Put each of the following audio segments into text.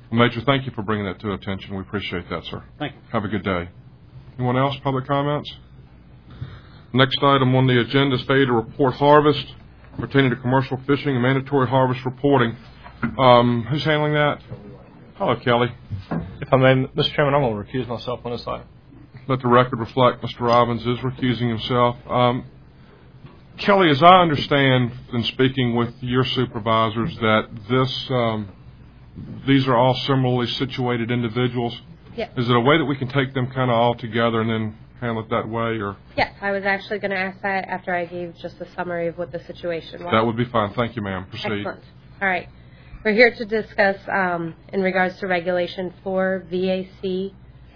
Major, thank you for bringing that to attention. We appreciate that, sir. Thank you. Have a good day. Anyone else? Public comments? Next item on the agenda is failure to report harvest pertaining to commercial fishing and mandatory harvest reporting. Who's handling that? Hello, Kelly. If I may, Mr. Chairman, I'm going to recuse myself on this item. Let the record reflect Mr. Robbins is recusing himself. Kelly, as I understand in speaking with your supervisors, that these are all similarly situated individuals. Yes. Is it a way that we can take them kind of all together and then handle it that way? Or? Yes, I was actually going to ask that after I gave just a summary of what the situation was. That would be fine. Thank you, ma'am. Proceed. Excellent. All right. We're here to discuss in regards to Regulation 4 VAC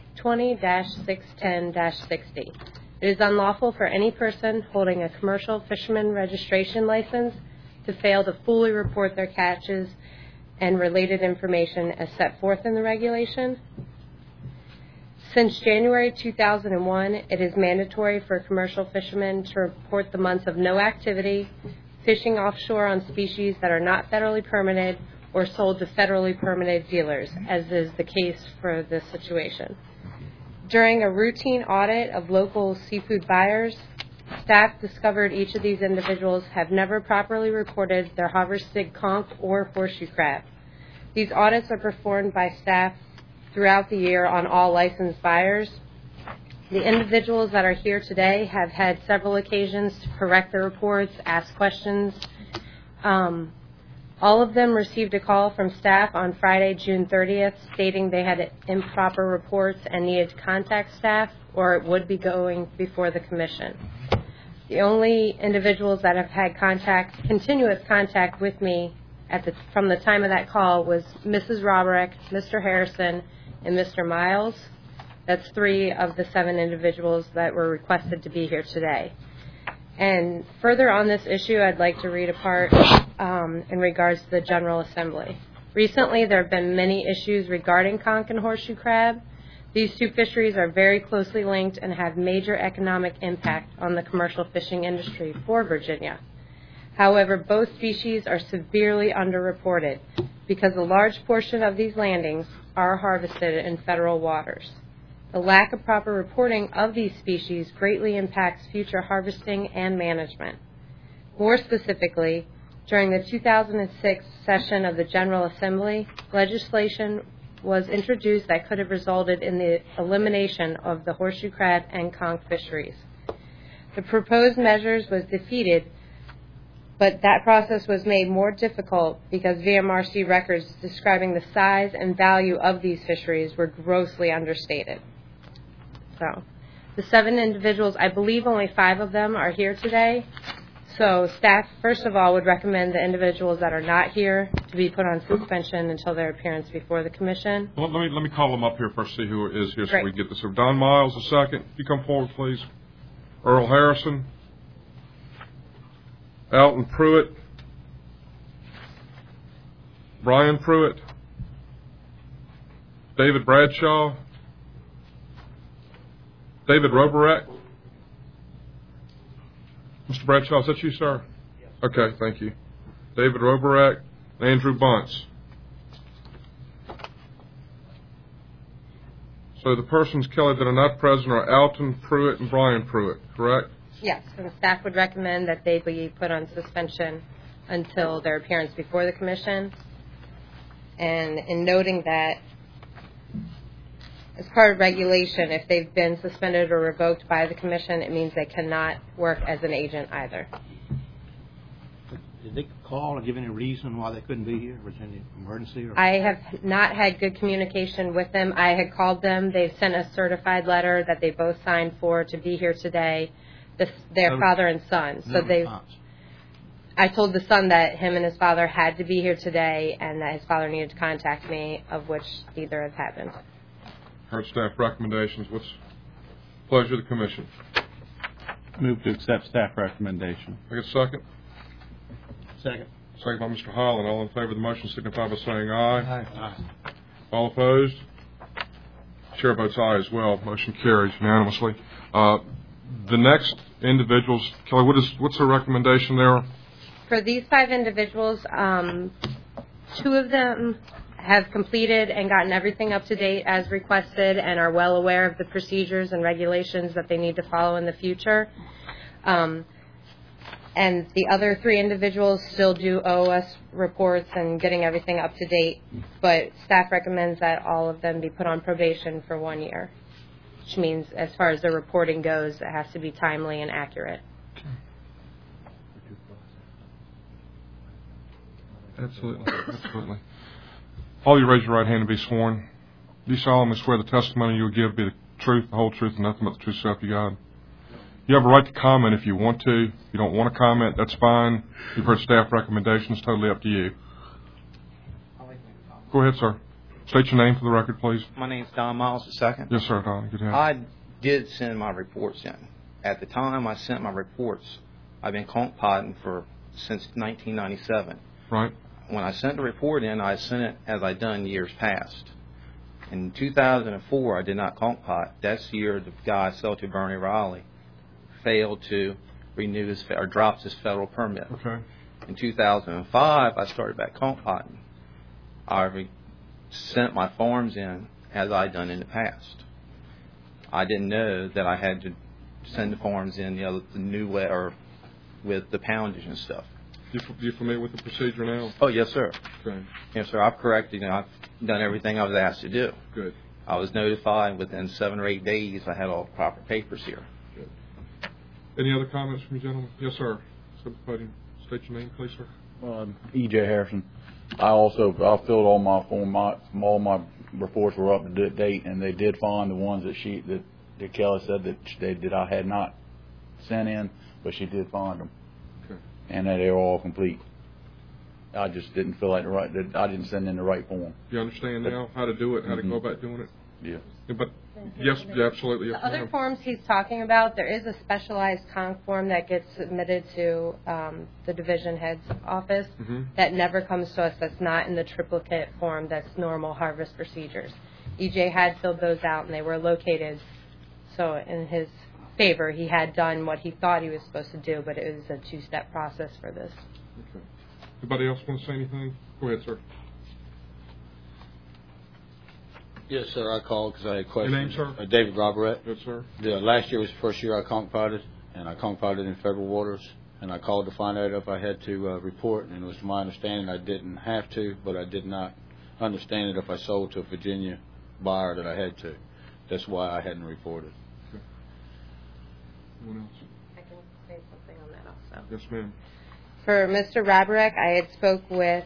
20-610-60. It is unlawful for any person holding a commercial fisherman registration license to fail to fully report their catches and related information as set forth in the regulation. Since January 2001, it is mandatory for commercial fishermen to report the months of no activity, fishing offshore on species that are not federally permitted or sold to federally permitted dealers, as is the case for this situation. During a routine audit of local seafood buyers, staff discovered each of these individuals have never properly reported their harvested conch or horseshoe crab. These audits are performed by staff throughout the year on all licensed buyers. The individuals that are here today have had several occasions to correct their reports, ask questions. All of them received a call from staff on Friday, June 30th, stating they had improper reports and needed to contact staff, or it would be going before the commission. The only individuals that have had continuous contact with me from the time of that call was Mrs. Roberek, Mr. Harrison, and Mr. Miles. That's 3 of the 7 individuals that were requested to be here today. And further on this issue, I'd like to read a part in regards to the General Assembly. Recently, there have been many issues regarding conch and horseshoe crab. These 2 fisheries are very closely linked and have major economic impact on the commercial fishing industry for Virginia. However, both species are severely underreported because a large portion of these landings are harvested in federal waters. The lack of proper reporting of these species greatly impacts future harvesting and management. More specifically, during the 2006 session of the General Assembly, legislation was introduced that could have resulted in the elimination of the horseshoe crab and conch fisheries. The proposed measures was defeated, but that process was made more difficult because VMRC records describing the size and value of these fisheries were grossly understated. So, the 7 individuals, I believe only 5 of them are here today. So staff, first of all, would recommend the individuals that are not here to be put on suspension until their appearance before the commission. Well, let me call them up here first, see who is here. Great. So we get this. So Don Miles, a second. You come forward, please. Earl Harrison. Alton Pruitt. Brian Pruitt. David Bradshaw. David Roberek. Mr. Bradshaw, is that you, sir? Yes. Okay, thank you. David Roberek, Andrew Bunce. So the persons, Kelly, that are not present are Alton Pruitt and Brian Pruitt, correct? Yes, and staff would recommend that they be put on suspension until their appearance before the commission. And in noting that, as part of regulation, if they've been suspended or revoked by the commission, it means they cannot work as an agent either. Did they call or give any reason why they couldn't be here? Was there any emergency? I have not had good communication with them. I had called them. They've sent a certified letter that they both signed for to be here today, their father and son. So I told the son that him and his father had to be here today and that his father needed to contact me, of which neither has happened. Heard staff recommendations. What's the pleasure of the commission? Move to accept staff recommendation. I get a second? Second. Second by Mr. Holland. All in favor of the motion signify by saying aye. Aye. All opposed? Chair votes aye as well. Motion carries unanimously. The next individuals, Kelly, what's the recommendation there? For these 5 individuals, 2 of them have completed and gotten everything up to date as requested and are well aware of the procedures and regulations that they need to follow in the future. And the other 3 individuals still do owe us reports and getting everything up to date, but staff recommends that all of them be put on probation for 1 year, which means as far as the reporting goes, it has to be timely and accurate. Absolutely. Absolutely. All you raise your right hand and be sworn. Do you solemnly swear the testimony you will give be the truth, the whole truth, and nothing but the truth, so help you God? You have a right to comment if you want to. If you don't want to comment, that's fine. You've heard staff recommendations. Totally up to you. Go ahead, sir. State your name for the record, please. My name's Don Miles II. Yes, sir, Don. Good to have you. I did send my reports in. At the time I sent my reports, I've been conch potting since 1997. Right. When I sent the report in, I sent it as I done years past. In 2004, I did not conch pot. That's the year the guy, Celtic Bernie Riley, failed to renew or dropped his federal permit. Okay. In 2005, I started back conch potting. I sent my forms in as I done in the past. I didn't know that I had to send the forms in the new way or with the poundage and stuff. You familiar with the procedure now? Oh, yes, sir. Okay. Yes, sir. I've corrected and I've done everything I was asked to do. Good. I was notified within 7 or 8 days I had all the proper papers here. Good. Any other comments from you gentlemen? Yes, sir. Step to the podium. State your name, please, sir. E.J. Harrison. I filled all my form. All my reports were up to date, and they did find the ones that Kelly said that I had not sent in, but she did find them. Okay. And that they were all complete. I just didn't feel like I didn't send in the right form. You understand now how to do it, how to go about doing it? Yeah. But yes, absolutely. Yes, The other forms he's talking about, there is a specialized conch form that gets submitted to the division head's office that never comes to us. That's not in the triplicate form. That's normal harvest procedures. EJ had filled those out, and they were located. So in his favor, he had done what he thought he was supposed to do, but it was a 2-step process for this. Okay. Anybody else want to say anything? Go ahead, sir. Yes, sir. I called because I had questions. Your name, sir? David Roberette. Yes, sir. Last year was the first year I conch potted, and I conch potted in federal waters. And I called to find out if I had to report, and it was my understanding I didn't have to, but I did not understand it if I sold to a Virginia buyer that I had to. That's why I hadn't reported. Okay. Anyone else? I can say something on that also. Yes, ma'am. For Mr. Rabarek, I had spoke with,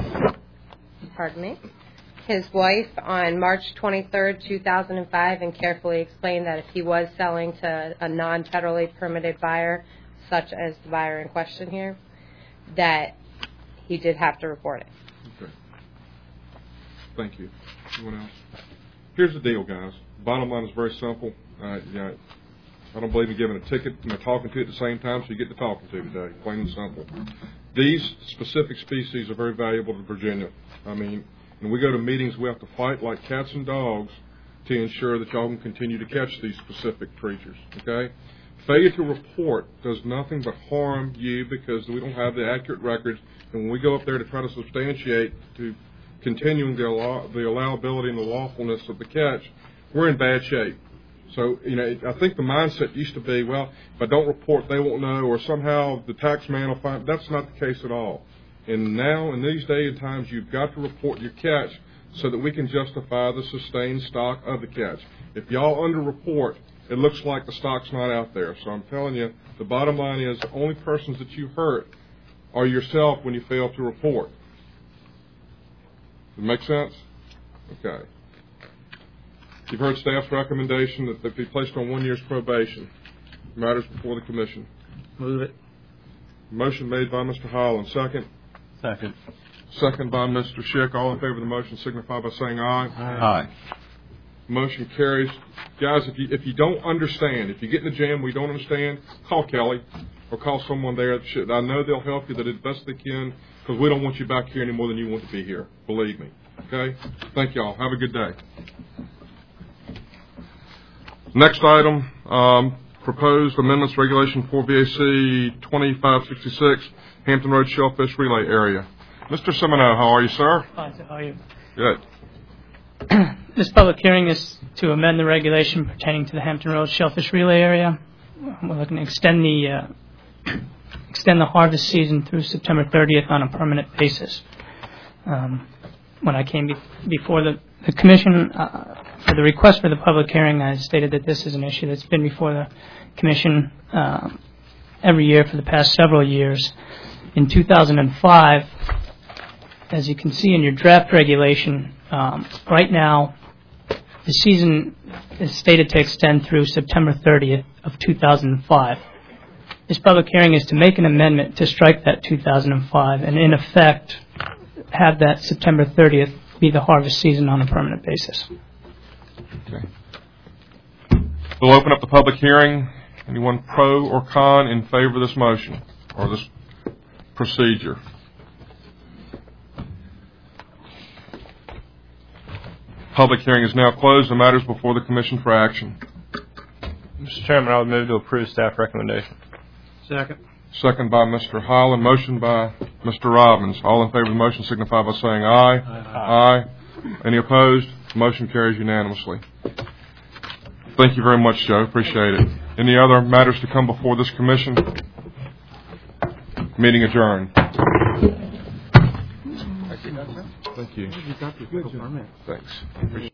his wife on March 23rd, 2005, and carefully explained that if he was selling to a non-federally permitted buyer, such as the buyer in question here, that he did have to report it. Okay. Thank you. Anyone else? Here's the deal, guys. Bottom line is very simple. I don't believe in giving a ticket and talking to you at the same time, so you get to talking to today. Plain and simple. These specific species are very valuable to Virginia. I mean, when we go to meetings, we have to fight like cats and dogs to ensure that y'all can continue to catch these specific creatures, okay? Failure to report does nothing but harm you because we don't have the accurate records, and when we go up there to try to substantiate to continuing the allowability and the lawfulness of the catch, we're in bad shape. So, I think the mindset used to be, well, if I don't report, they won't know, or somehow the tax man will find. That's not the case at all. And now, in these days and times, you've got to report your catch so that we can justify the sustained stock of the catch. If y'all underreport, it looks like the stock's not out there. So I'm telling you, the bottom line is the only persons that you hurt are yourself when you fail to report. Does it make sense? Okay. You've heard staff's recommendation that they be placed on 1 year's probation. Matters before the commission. Move it. Motion made by Mr. Holland. Second. Second. Second by Mr. Schick. All in favor of the motion signify by saying aye. Aye. Motion carries. Guys, if you don't understand, if you get in the jam we don't understand, call Kelly or call someone there. I know they'll help you. They did the best they can because we don't want you back here any more than you want to be here. Believe me. Okay? Thank you all. Have a good day. Next item, proposed amendments regulation 4VAC 2566, Hampton Road Shellfish Relay Area. Mr. Semino, how are you, sir? Fine, sir. How are you? Good. This public hearing is to amend the regulation pertaining to the Hampton Road Shellfish Relay Area. We're looking to extend the harvest season through September 30th on a permanent basis. When I came before the Commission for the request for the public hearing, I stated that this is an issue that's been before the Commission every year for the past several years. In 2005, as you can see in your draft regulation, right now the season is stated to extend through September 30th of 2005. This public hearing is to make an amendment to strike that 2005 and in effect have that September 30th be the harvest season on a permanent basis. Okay. We'll open up the public hearing. Anyone pro or con in favor of this motion or this procedure? Public hearing is now closed. The matter is before the Commission for action. Mr. Chairman, I would move to approve staff recommendation. Second. Second by Mr. Highland, motion by Mr. Robbins. All in favor of the motion signify by saying aye. Aye. Any opposed? Motion carries unanimously. Thank you very much, Joe. Appreciate it. Any other matters to come before this Commission? Meeting adjourned. Thank you. Thanks.